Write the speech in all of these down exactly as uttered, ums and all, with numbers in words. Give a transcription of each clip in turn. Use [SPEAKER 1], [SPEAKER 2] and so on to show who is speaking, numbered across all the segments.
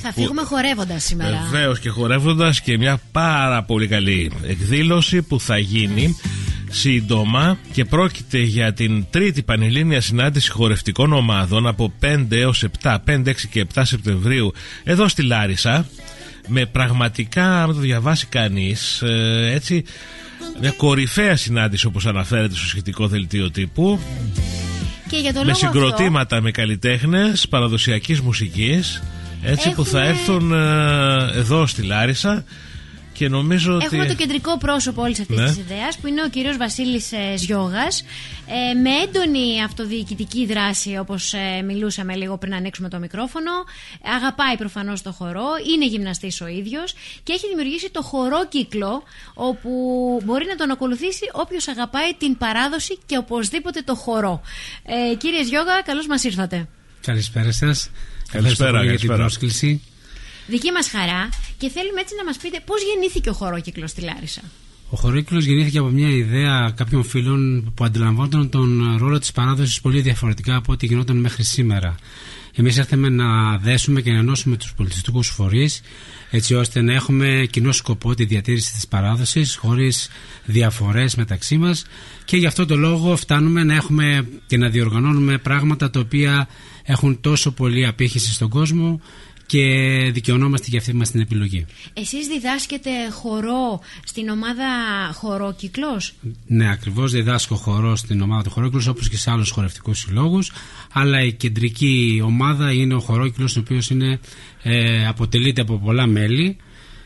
[SPEAKER 1] Θα φύγουμε που... χορεύοντας σήμερα.
[SPEAKER 2] Βεβαίως και χορεύοντας, και μια πάρα πολύ καλή εκδήλωση που θα γίνει σύντομα, και πρόκειται για την τρίτη πανελλήνια συνάντηση χορευτικών ομάδων από πέντε έως επτά, πέντε, έξι και επτά Σεπτεμβρίου εδώ στη Λάρισα, με πραγματικά, αν το διαβάσει κανείς, έτσι, μια κορυφαία συνάντηση όπως αναφέρεται στο σχετικό δελτίο τύπου, και για το με συγκροτήματα αυτό, με καλλιτέχνες παραδοσιακής μουσικής, έτσι, έχουμε... που θα έρθουν ε, εδώ στη Λάρισα. Και νομίζω
[SPEAKER 1] Έχουμε
[SPEAKER 2] ότι...
[SPEAKER 1] το κεντρικό πρόσωπο όλης αυτής ναι. της ιδέας, που είναι ο κύριος Βασίλης ε, Ζιώγας, ε, με έντονη αυτοδιοικητική δράση, όπως ε, μιλούσαμε λίγο πριν ανοίξουμε το μικρόφωνο. Αγαπάει προφανώς το χορό, είναι γυμναστής ο ίδιος και έχει δημιουργήσει το χορόκυκλο, όπου μπορεί να τον ακολουθήσει όποιος αγαπάει την παράδοση και οπωσδήποτε το χορό. Ε, κύριε Ζιώγα, καλώς μας ήρθατε.
[SPEAKER 3] Καλησπέρα σας.
[SPEAKER 2] Καλησπέρα για την
[SPEAKER 3] πρόσκληση.
[SPEAKER 1] Δική μας χαρά, και θέλουμε έτσι να μας πείτε πώς γεννήθηκε ο χορόκυκλος στη Λάρισα.
[SPEAKER 3] Ο χορόκυκλος γεννήθηκε από μια ιδέα κάποιων φίλων που αντιλαμβάνονταν τον ρόλο της παράδοσης πολύ διαφορετικά από ό,τι γινόταν μέχρι σήμερα. Εμείς ήρθαμε να δέσουμε και να ενώσουμε τους πολιτιστικούς φορείς, έτσι ώστε να έχουμε κοινό σκοπό τη διατήρηση της παράδοσης χωρίς διαφορές μεταξύ μας, και γι' αυτό το λόγο φτάνουμε να έχουμε και να διοργανώνουμε πράγματα τα οποία έχουν τόσο πολύ απήχηση στον κόσμο και δικαιωνόμαστε για αυτή μας την επιλογή.
[SPEAKER 1] Εσείς διδάσκετε χορό στην ομάδα Χορόκυκλος?
[SPEAKER 3] Ναι, ακριβώς, διδάσκω χορό στην ομάδα του Χορόκυκλος, όπως και σε άλλους χορευτικούς συλλόγους, αλλά η κεντρική ομάδα είναι ο Χορόκυκλος, ο οποίος είναι, ε, αποτελείται από πολλά μέλη,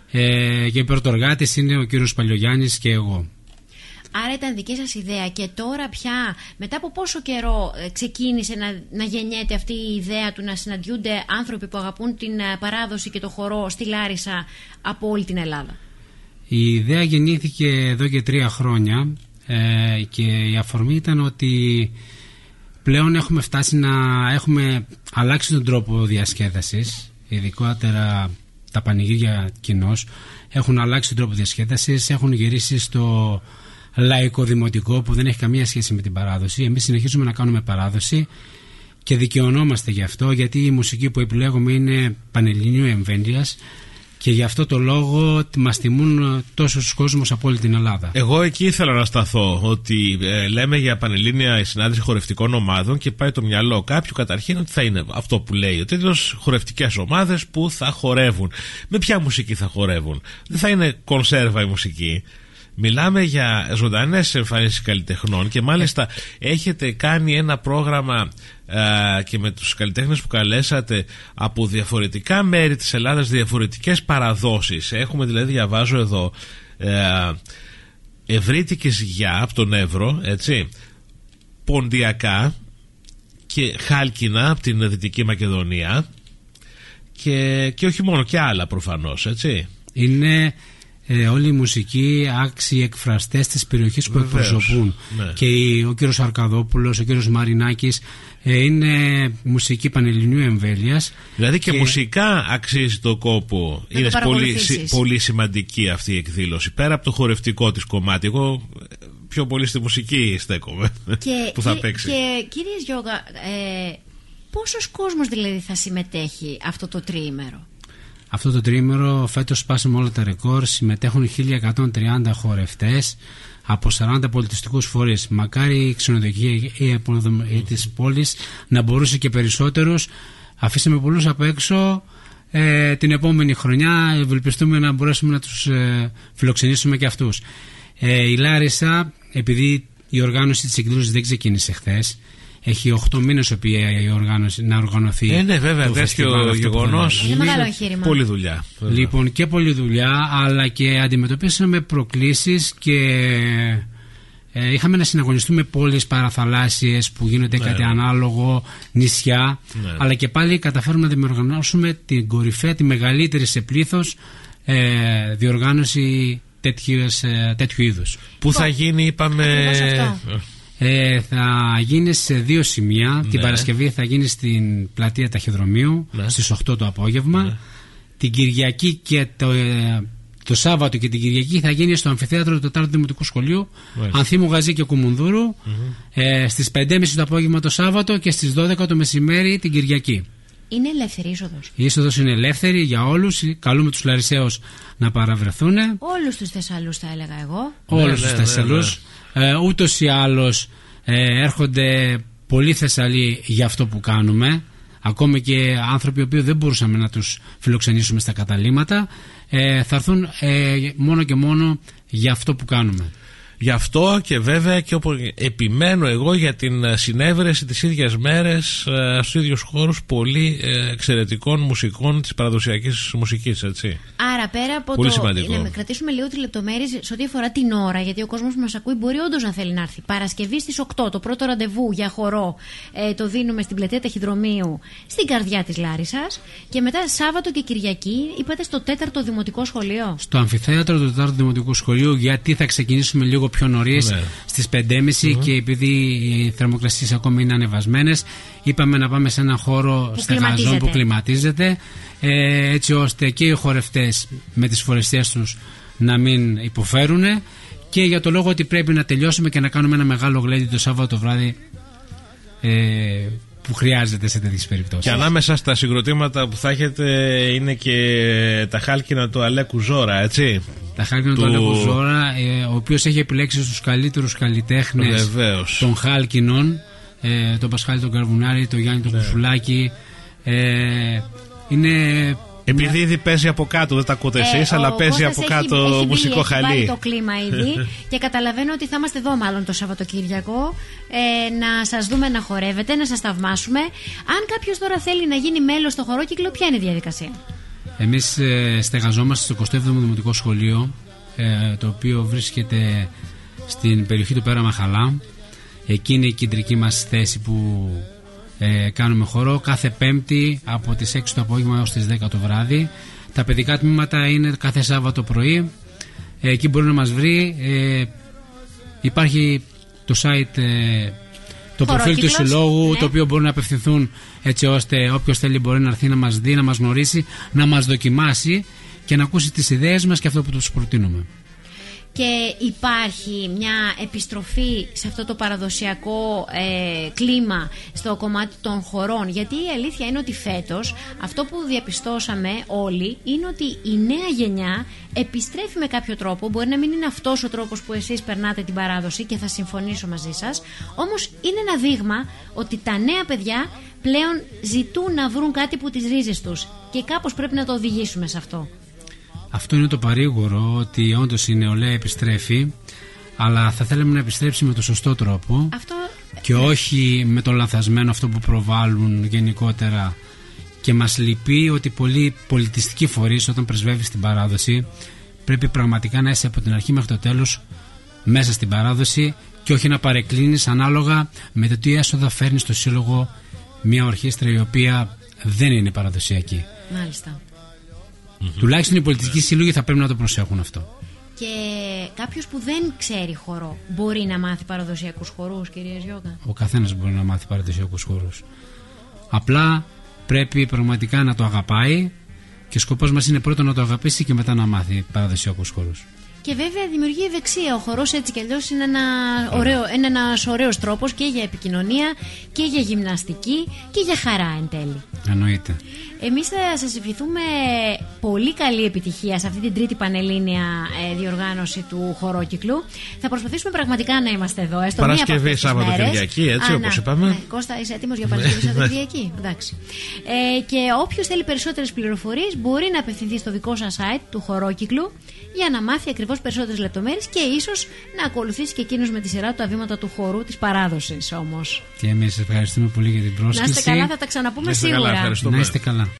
[SPEAKER 3] ε, και πρωτοργάτης είναι ο κύριος Παλιογιάννης και εγώ.
[SPEAKER 1] Άρα ήταν δική σας ιδέα, και τώρα πια, μετά από πόσο καιρό ξεκίνησε να, να γεννιέται αυτή η ιδέα του να συναντιούνται άνθρωποι που αγαπούν την παράδοση και το χορό στη Λάρισα από όλη την Ελλάδα?
[SPEAKER 3] Η ιδέα γεννήθηκε εδώ και τρία χρόνια, ε, και η αφορμή ήταν ότι πλέον έχουμε φτάσει να έχουμε αλλάξει τον τρόπο διασκέδασης, ειδικότερα τα πανηγύρια κοινώς έχουν αλλάξει τον τρόπο διασκέδασης, έχουν γυρίσει στο λαϊκό δημοτικό που δεν έχει καμία σχέση με την παράδοση. Εμείς συνεχίζουμε να κάνουμε παράδοση και δικαιωνόμαστε γι' αυτό, γιατί η μουσική που επιλέγουμε είναι πανελληνίου εμβέλειας, και γι' αυτό το λόγο μας τιμούν τόσους κόσμος από όλη την Ελλάδα.
[SPEAKER 2] Εγώ εκεί ήθελα να σταθώ, ότι ε, λέμε για πανελλήνια συνάντηση χορευτικών ομάδων και πάει το μυαλό κάποιου καταρχήν ότι θα είναι αυτό που λέει ο τίτλος, χορευτικές ομάδες που θα χορεύουν. Με ποια μουσική θα χορεύουν? Δεν θα είναι κονσέρβα η μουσική. Μιλάμε για ζωντανές εμφανίσεις καλλιτεχνών, και μάλιστα έχετε κάνει ένα πρόγραμμα ε, και με τους καλλιτέχνες που καλέσατε από διαφορετικά μέρη της Ελλάδας, διαφορετικές παραδόσεις. Έχουμε δηλαδή, διαβάζω εδώ, ε, ευρύτικες γιά από τον Εύρο, έτσι, ποντιακά και χάλκινα από την Δυτική Μακεδονία, και, και όχι μόνο, και άλλα προφανώς, έτσι.
[SPEAKER 3] Είναι... Ε, όλη η μουσική άξιοι εκφραστές της περιοχής που Βεβαίως, εκπροσωπούν. Ναι. Και ο κύριος Αρκαδόπουλος, ο κύριος Μαρινάκης, ε, είναι μουσική πανελληνίου εμβέλειας.
[SPEAKER 2] Δηλαδή και, και μουσικά αξίζει το κόπο. Να είναι το πολύ, πολύ σημαντική αυτή η εκδήλωση. Πέρα από το χορευτικό της κομμάτι, εγώ πιο πολύ στη μουσική στέκομαι
[SPEAKER 1] και,
[SPEAKER 2] που θα
[SPEAKER 1] και,
[SPEAKER 2] παίξει.
[SPEAKER 1] Και κύριε Ζιώγα, ε, πόσος κόσμος δηλαδή θα συμμετέχει αυτό το τριήμερο?
[SPEAKER 3] Αυτό το τριήμερο φέτος σπάσαμε όλα τα ρεκόρ. Συμμετέχουν χίλια εκατόν τριάντα χορευτές από σαράντα πολιτιστικούς φορείς. Μακάρι η ξενοδοχεία της πόλης να μπορούσε και περισσότερους. Αφήσαμε πολλούς απ' έξω. Ε, την επόμενη χρονιά ευελπιστούμε να μπορέσουμε να τους ε, φιλοξενήσουμε και αυτούς. Ε, η Λάρισα, επειδή η οργάνωση της εκδήλωσης δεν ξεκίνησε χθες, έχει οκτώ μήνες η οργάνωση να οργανωθεί.
[SPEAKER 2] Ε, ναι, βέβαια, τέτοιο γεγονός.
[SPEAKER 1] Είναι μεγάλο εγχείρημα.
[SPEAKER 2] Πολλή δουλειά. Βέβαια.
[SPEAKER 3] Λοιπόν, και πολλή δουλειά, αλλά και αντιμετωπίσαμε προκλήσεις και ε, είχαμε να συναγωνιστούμε πόλεις παραθαλάσσιες που γίνονται ναι, κάτι ναι. ανάλογο, νησιά, ναι. αλλά και πάλι καταφέρουμε να διοργανώσουμε την κορυφαία, τη μεγαλύτερη σε πλήθος ε, διοργάνωση τέτοιου, ε, τέτοιου είδους.
[SPEAKER 2] Πού θα γίνει, είπαμε.
[SPEAKER 3] Ε, θα γίνει σε δύο σημεία. Ναι. Την Παρασκευή θα γίνει στην πλατεία Ταχυδρομείου, ναι. στις οκτώ το απόγευμα. Ναι. Την Κυριακή και το, ε, το Σάββατο και την Κυριακή θα γίνει στο αμφιθέατρο του Τετάρτου Δημοτικού Σχολείου, Ανθίμου Γαζή και Κουμουνδούρου, mm-hmm. ε, στις πέντε και μισή το απόγευμα το Σάββατο και στις δώδεκα το μεσημέρι την Κυριακή.
[SPEAKER 1] Είναι ελεύθερη είσοδος.
[SPEAKER 3] Η είσοδος είναι ελεύθερη για όλους. Καλούμε τους Λαρισαίους να παραβρεθούν.
[SPEAKER 1] Όλους τους Θεσσαλούς, θα έλεγα εγώ.
[SPEAKER 3] Όλους
[SPEAKER 2] ναι,
[SPEAKER 3] τους
[SPEAKER 2] ναι,
[SPEAKER 3] Θεσσαλούς.
[SPEAKER 2] ναι, ναι.
[SPEAKER 3] Ε, ούτως ή άλλως ε, έρχονται πολλοί Θεσσαλοί για αυτό που κάνουμε. Ακόμη και άνθρωποι οι οποίοι δεν μπορούσαμε να τους φιλοξενήσουμε στα καταλύματα, ε, θα έρθουν ε, μόνο και μόνο για αυτό που κάνουμε.
[SPEAKER 2] Γι' αυτό και βέβαια και όπως επιμένω εγώ για την συνέβρεση τις ίδιες μέρες ε, στους ίδιους χώρους πολύ ε, εξαιρετικών μουσικών της παραδοσιακής μουσικής, έτσι.
[SPEAKER 1] Άρα πέρα από
[SPEAKER 2] πολύ
[SPEAKER 1] το.
[SPEAKER 2] σημαντικό.
[SPEAKER 1] Να κρατήσουμε λίγο τις λεπτομέρειες σε ό,τι αφορά την ώρα, γιατί ο κόσμος που μας ακούει μπορεί όντως να θέλει να έρθει. Παρασκευή στις οκτώ, το πρώτο ραντεβού για χορό ε, το δίνουμε στην πλατεία Ταχυδρομείου, στην καρδιά της Λάρισσας. Και μετά Σάββατο και Κυριακή, είπατε στο τέταρτο Δημοτικό Σχολείο.
[SPEAKER 3] Στο αμφιθέατρο του τέταρτου Δημοτικού Σχολείου, γιατί θα ξεκινήσουμε λίγο πιο νωρίς, ναι. στις πέντε και μισή mm-hmm. και επειδή οι θερμοκρασίες ακόμη είναι ανεβασμένες, είπαμε να πάμε σε ένα χώρο στεγαζόν που κλιματίζεται, ε, έτσι ώστε και οι χορευτές με τις φορεστές τους να μην υποφέρουν, και για το λόγο ότι πρέπει να τελειώσουμε και να κάνουμε ένα μεγάλο γλέντι το Σάββατο βράδυ, ε, που χρειάζεται σε τέτοιες περιπτώσεις.
[SPEAKER 2] Και ανάμεσα στα συγκροτήματα που θα έχετε είναι και τα χάλκινα του Αλέκου Ζώρα, έτσι.
[SPEAKER 3] Τα χάλκινα του, του Αλέκου Ζώρα, ε, ο οποίος έχει επιλέξει στους καλύτερους καλλιτέχνες
[SPEAKER 2] Βεβαίως.
[SPEAKER 3] των χάλκινων, ε, τον Πασχάλη τον Καρβουνάρη, τον Γιάννη τον ναι. Κουσουλάκη. Ε, είναι...
[SPEAKER 2] Επειδή ήδη παίζει από κάτω, δεν τα ακούτε εσείς, ε, αλλά παίζει από
[SPEAKER 1] έχει,
[SPEAKER 2] κάτω
[SPEAKER 1] έχει
[SPEAKER 2] μουσικό
[SPEAKER 1] έχει
[SPEAKER 2] χαλί.
[SPEAKER 1] Έχει το κλίμα ήδη και καταλαβαίνω ότι θα είμαστε εδώ μάλλον το Σαββατοκύριακο, ε, να σας δούμε να χορεύετε, να σας θαυμάσουμε. Αν κάποιος τώρα θέλει να γίνει μέλος στο χορόκυκλο, ποια είναι η διαδικασία?
[SPEAKER 3] Εμείς ε, στεγαζόμαστε στο εικοστό έβδομο Δημοτικό Σχολείο, ε, το οποίο βρίσκεται στην περιοχή του Πέρα Μαχαλά. Εκεί είναι η κεντρική μας θέση που ε, κάνουμε χορό κάθε Πέμπτη από τις έξι το απόγευμα έως τις δέκα το βράδυ. Τα παιδικά τμήματα είναι κάθε Σάββατο πρωί. Ε, εκεί μπορεί να μας βρει. Ε, υπάρχει το site, ε, το προφίλ του συλλόγου, ναι. το οποίο μπορούν να απευθυνθούν, έτσι ώστε όποιος θέλει μπορεί να έρθει να μας δει, να μας γνωρίσει, να μας δοκιμάσει και να ακούσει τις ιδέες μας και αυτό που τους προτείνουμε.
[SPEAKER 1] Και υπάρχει μια επιστροφή σε αυτό το παραδοσιακό ε, κλίμα στο κομμάτι των χορών, γιατί η αλήθεια είναι ότι φέτος αυτό που διαπιστώσαμε όλοι είναι ότι η νέα γενιά επιστρέφει με κάποιο τρόπο. Μπορεί να μην είναι αυτός ο τρόπος που εσείς περνάτε την παράδοση και θα συμφωνήσω μαζί σας, όμως είναι ένα δείγμα ότι τα νέα παιδιά πλέον ζητούν να βρουν κάτι που τις ρίζες τους και κάπως πρέπει να το οδηγήσουμε σε αυτό.
[SPEAKER 3] Αυτό είναι το παρήγορο, ότι όντως η νεολαία επιστρέφει, αλλά θα θέλαμε να επιστρέψει με το σωστό τρόπο
[SPEAKER 1] αυτό...
[SPEAKER 3] και όχι με το λανθασμένο αυτό που προβάλλουν γενικότερα. Και μας λυπεί ότι πολλοί πολιτιστικοί φορείς, όταν πρεσβεύεις την παράδοση, πρέπει πραγματικά να είσαι από την αρχή μέχρι το τέλος μέσα στην παράδοση και όχι να παρεκκλίνεις ανάλογα με το τι έσοδα φέρνει στο σύλλογο μια ορχήστρα η οποία δεν είναι παραδοσιακή.
[SPEAKER 1] Μάλιστα.
[SPEAKER 3] Mm-hmm. Τουλάχιστον οι πολιτικοί σύλλογοι θα πρέπει να το προσέχουν αυτό.
[SPEAKER 1] Και κάποιος που δεν ξέρει χορό μπορεί να μάθει παραδοσιακούς χορούς, κυρία Γιώργα?
[SPEAKER 3] Ο καθένας μπορεί να μάθει παραδοσιακούς χορούς. Απλά πρέπει πραγματικά να το αγαπάει και σκοπός μας είναι πρώτα να το αγαπήσει και μετά να μάθει παραδοσιακούς χορούς.
[SPEAKER 1] Και βέβαια δημιουργεί ευεξία. Ο χορός έτσι κι αλλιώς είναι ένα ωραίο, είναι ένας ωραίος τρόπος και για επικοινωνία και για γυμναστική και για χαρά εν τέλει.
[SPEAKER 3] Εννοείται.
[SPEAKER 1] Εμείς θα σας ευχηθούμε πολύ καλή επιτυχία σε αυτή την τρίτη πανελλήνια ε, διοργάνωση του χορόκυκλου. Θα προσπαθήσουμε πραγματικά να είμαστε εδώ. Έστω
[SPEAKER 2] Παρασκευή, Σάββατο, Κυριακή, έτσι όπως είπαμε.
[SPEAKER 1] Ναι. Κώστα, είσαι έτοιμος για Παρασκευή, Σάββατο, Κυριακή? Εντάξει. Ε, και όποιος θέλει περισσότερες πληροφορίες μπορεί να απευθυνθεί στο δικό σας site του χορόκυκλου για να μάθει ακριβώς περισσότερες λεπτομέρειες και ίσως να ακολουθήσει και εκείνος με τη σειρά του τα βήματα του χορού της παράδοσης όμως.
[SPEAKER 3] Και εμείς ευχαριστούμε πολύ για την πρόσκληση.
[SPEAKER 1] Να είστε καλά, θα τα ξαναπούμε σίγουρα.
[SPEAKER 3] Να είστε καλά.